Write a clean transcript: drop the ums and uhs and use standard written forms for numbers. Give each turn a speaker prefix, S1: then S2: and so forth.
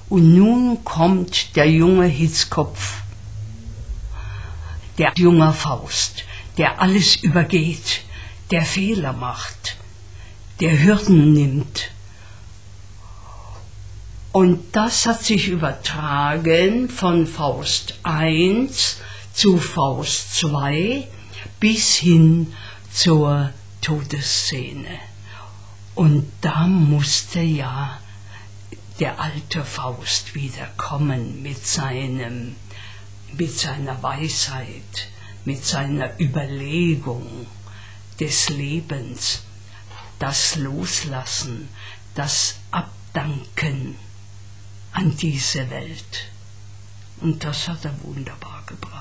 S1: Und nun kommt der junge Hitzkopf, der junge Faust, der alles übergeht, der Fehler macht, der Hürden nimmt. Und das hat sich übertragen von Faust I zu Faust II bis hin zur Todesszene. Und da musste ja der alte Faust wiederkommen mit seiner Weisheit, mit seiner Überlegung des Lebens, das Loslassen, das Abdanken an diese Welt. Und das hat er wunderbar gebracht.